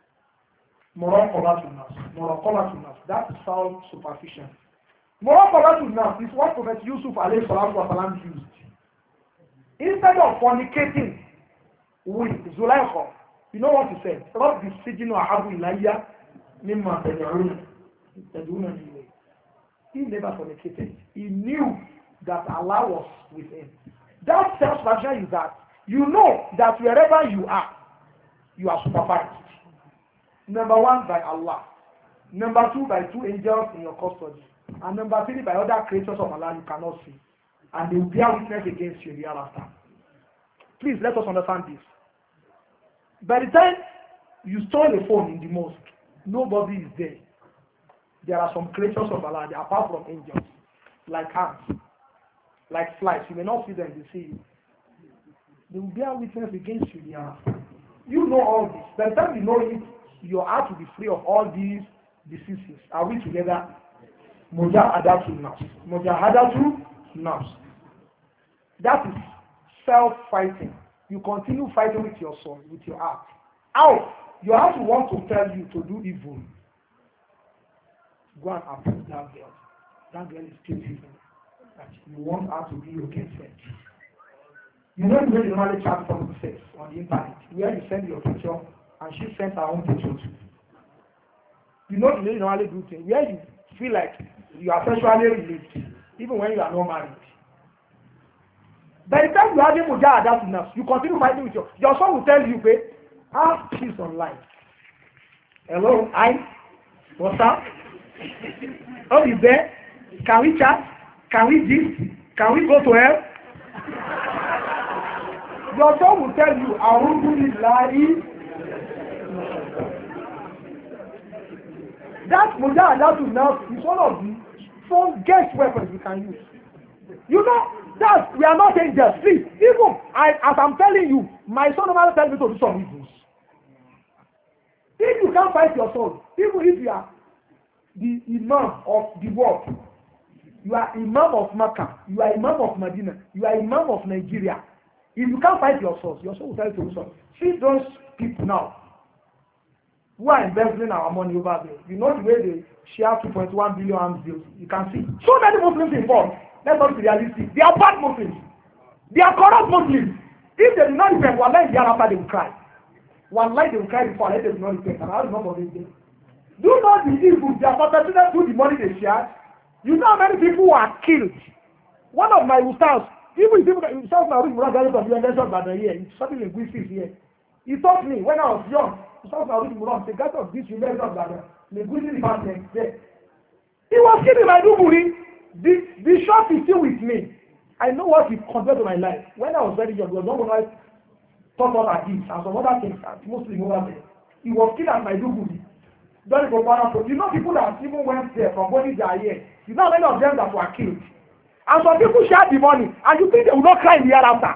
Muraqabatun-nas. That is self-superficial. Muraqabatun-nas is what Prophet Yusuf alayhi salatu wa salam used. Instead of fornicating with Zulaykha, you know what he said? Rabbi sijinu ahabu ilayya mimma tad'unani ilayhi. He never fornicated. He knew that Allah was with him. That self-superficial is that you know that wherever you are supervised. Number one, by Allah. Number two, by two angels in your custody. And number three, by other creatures of Allah you cannot see. And they will bear witness against you hereafter. Please, let us understand this. By the time you store a phone in the mosque, nobody is there. There are some creatures of Allah, apart from angels, like ants, like flies. You may not see them, they see you. They will bear witness against you hereafter. You know all this. By the time you know it, your heart will be free of all these diseases. Are we together? Mujahadatul nafs. That is self-fighting. You continue fighting with your soul, with your heart. How? Your heart will want to tell you to do evil. Go and approach that girl. That girl is still evil. You want her to be your girlfriend. You know the way you normally chat from sex on the internet, where you send your picture and she sends her own picture too. You know the way you normally do things, where you feel like you are sexually relieved, even when you are not married. By the time you are able to get that enough, you continue fighting with your son will tell you, babe, have peace online. Hello, what's up? Oh, you there? Can we chat? Can we gist? Can we go to hell? Your son will tell you, Alhamdulillah. That mujahadatul nafs is one of the strongest weapons we can use. You know, that we are not angels. Please, even as I'm telling you, my son never tells me to do some evils. If you can't fight your soul, even if you are the imam of the world, you are imam of Makkah, you are imam of Medina, you are imam of Nigeria. If you can't fight your soul will tell you to do something. See those people now who are embezzling our money over there. You know the way they share 2.1 billion arms deals. You can see so many Muslims involved. Let's not be realistic. They are bad Muslims. They are corrupt Muslims. If they do not repent, one lie thereafter they will cry. One lie they will cry before they do not repent. And I will not forget them. Do not be evil. They are perpetrated through the money they share. You know how many people who are killed. One of my ustaz, even himself now, he's something in Greece here. He taught me when I was young. The guy of this university department there. He was killed in Maiduguri. The shop is still with me. I know what he compared to my life. When I was very young, there was no one I thought about this and some other things, mostly over there. He was killed at Maiduguri. You know people that even went there from Boni here. You know many of them that were killed. And some people share the money and you think they will not cry in the hereafter.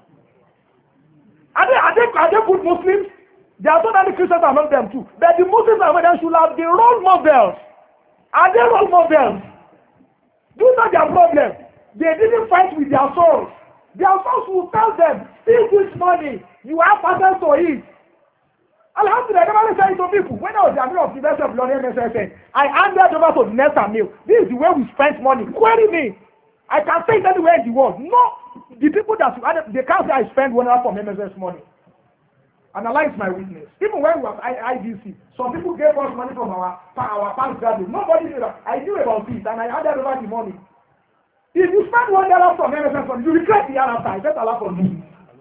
Are they good Muslims? There are so many Christians among them too. But the Muslims among them should have the role models. Are they role models? Do not their problem. They didn't fight with their souls. Their souls will tell them, steal this money. You have access to it. Alhamdulillah, I never said it to people. When I was the admin of the University of London, I handed over to the next meal. This is the way we spend money. Query me. I can say it anywhere in the world. No, the people that they can't say I spend 1 hour from MSS money. And Allah is my witness. Even when we were IDC, some people gave us money from our past graduate. Nobody knew that. I knew about this and I handed over the money. If you spend $1 from MSS money, you regret the year after. I bet Allah for me.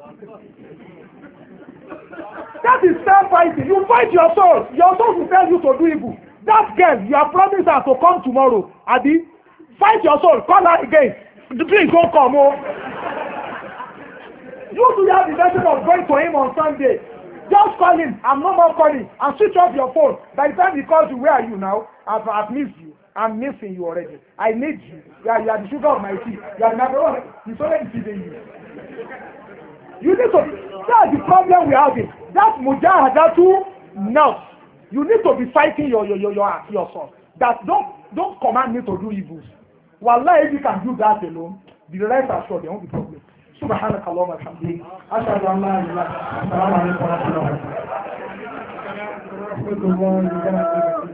That is self-fighting. You fight your soul. Your soul will tell you to do evil. That girl, you are promised her to come tomorrow. Adi, fight your soul. Call her again. Please don't come. Oh. You should have the intention of going to him on Sunday. Just call him. I'm no more calling. And switch off your phone. By the time he calls you, where are you now? I've missed you. I'm missing you already. I need you. You are the sugar of my tea. You are the number one. He's already feeding you. You need to, that's the problem we are having. That mujahadatu now. You need to be fighting yourself. That don't command me to do evils. Wallahi, if you can do that alone, the rest are sure there won't be problem. سبحانك اللهم وبحمدك أشهد أن لا إله إلا أنت السلام عليكم ورحمة الله وبركاته.